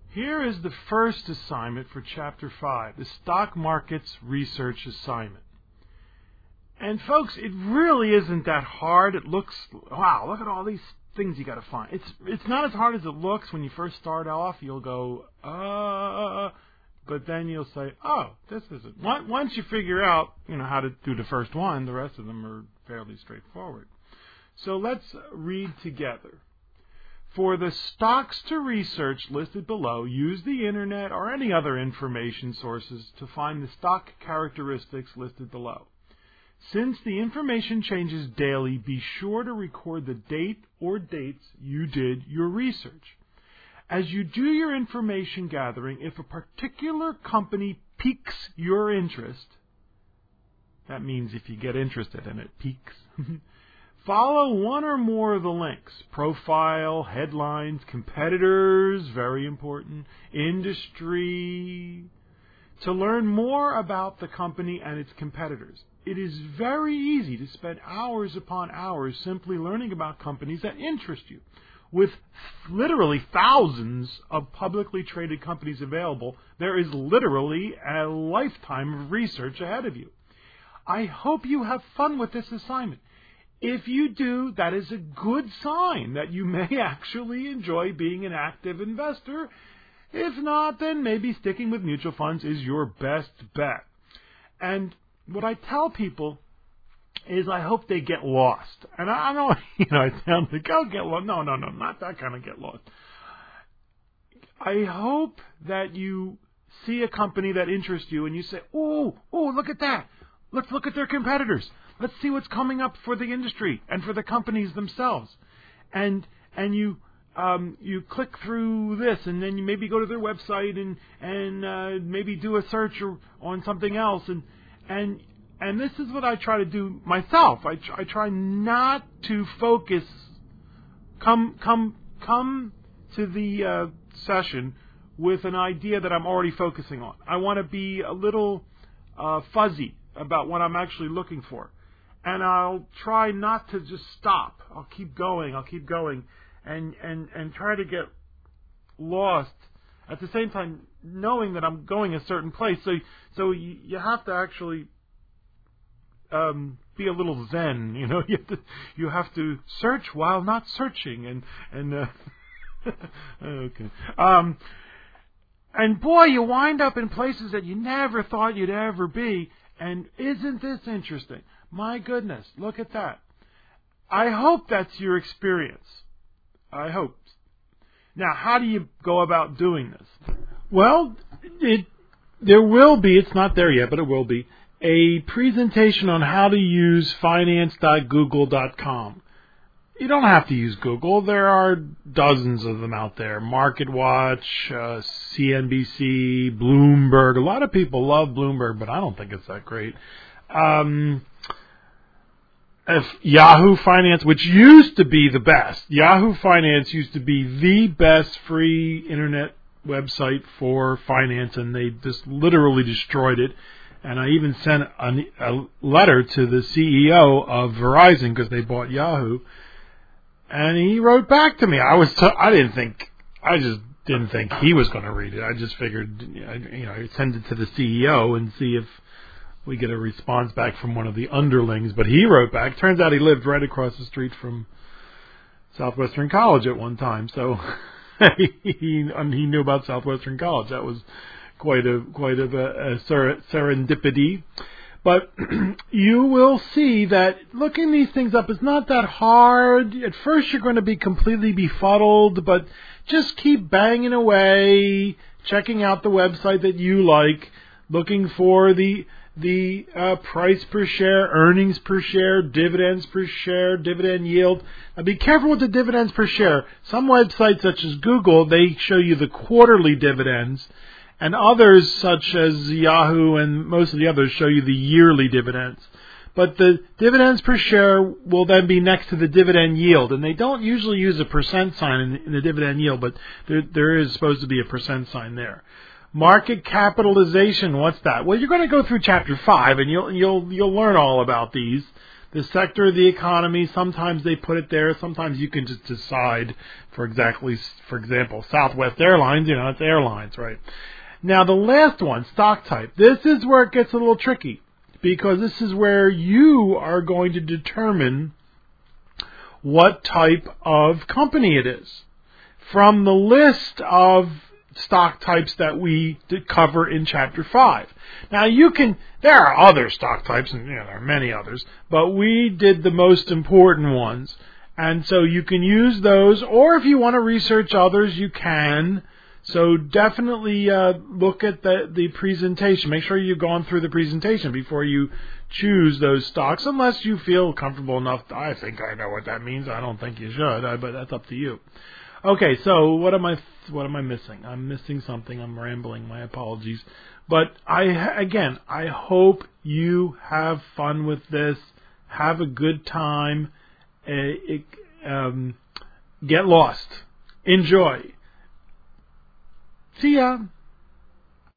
Here is the first assignment for Chapter 5, the Stock Markets Research Assignment. And folks, it really isn't that hard. It looks, wow, look at all these things you got to find. It's not as hard as it looks. When you first start off, you'll go, but then you'll say, oh, this isn't. Once you figure out, how to do the first one, the rest of them are fairly straightforward. So let's read together. For the stocks to research listed below, use the Internet or any other information sources to find the stock characteristics listed below. Since the information changes daily, be sure to record the date or dates you did your research. As you do your information gathering, if a particular company piques your interest, that means if you get interested and it piques, follow one or more of the links: profile, headlines, competitors, very important, industry, to learn more about the company and its competitors. It is very easy to spend hours upon hours simply learning about companies that interest you. With literally thousands of publicly traded companies available, there is literally a lifetime of research ahead of you. I hope you have fun with this assignment. If you do, that is a good sign that you may actually enjoy being an active investor. If not, then maybe sticking with mutual funds is your best bet. And what I tell people is I hope they get lost. And I know, I sound like, oh, get lost. No, not that kind of get lost. I hope that you see a company that interests you and you say, oh, look at that. Let's look at their competitors. Let's see what's coming up for the industry and for the companies themselves. And you click through this, and then you maybe go to their website and maybe do a search on something else. And this is what I try to do myself. I try not to focus. Come to the session with an idea that I'm already focusing on. I want to be a little fuzzy about what I'm actually looking for. And I'll try not to just stop. I'll keep going, and try to get lost at the same time knowing that I'm going a certain place. So you have to actually be a little zen, you have to search while not searching, and okay. And boy, you wind up in places that you never thought you'd ever be. And isn't this interesting? My goodness, look at that. I hope that's your experience. I hope. Now, how do you go about doing this? Well, there will be, it's not there yet, but it will be, a presentation on how to use finance.google.com. You don't have to use Google. There are dozens of them out there. MarketWatch, CNBC, Bloomberg. A lot of people love Bloomberg, but I don't think it's that great. Yahoo Finance, which used to be the best. Yahoo Finance used to be the best free internet website for finance, and they just literally destroyed it. And I even sent a letter to the CEO of Verizon because they bought Yahoo, and he wrote back to me. I just didn't think he was going to read it. I just figured, I'd send it to the CEO and see if we get a response back from one of the underlings. But he wrote back. Turns out he lived right across the street from Southwestern College at one time, so he knew about Southwestern College. That was quite a serendipity. But you will see that looking these things up is not that hard. At first you're going to be completely befuddled, but just keep banging away, checking out the website that you like, looking for the price per share, earnings per share, dividends per share, dividend yield. Now be careful with the dividends per share. Some websites such as Google, they show you the quarterly dividends, and others such as Yahoo and most of the others show you the yearly dividends. But the dividends per share will then be next to the dividend yield, and they don't usually use a percent sign in the dividend yield, but there is supposed to be a percent sign there. Market capitalization, what's that? Well, you're going to go through Chapter 5, and you'll learn all about these. the sector of the economy. Sometimes they put it there. Sometimes you can just decide, for example, Southwest Airlines, it's airlines, right? Now, the last one, stock type. This is where it gets a little tricky, because this is where you are going to determine what type of company it is. From the list of stock types that we did cover in Chapter 5. Now, there are other stock types, and there are many others, but we did the most important ones. And so you can use those, or if you want to research others, you can. So definitely look at the presentation. Make sure you've gone through the presentation before you choose those stocks, unless you feel comfortable enough. I think I know what that means. I don't think you should, but that's up to you. Okay, so what am I missing? I'm missing something. I'm rambling. My apologies. But I hope you have fun with this. Have a good time. Get lost. Enjoy. See ya.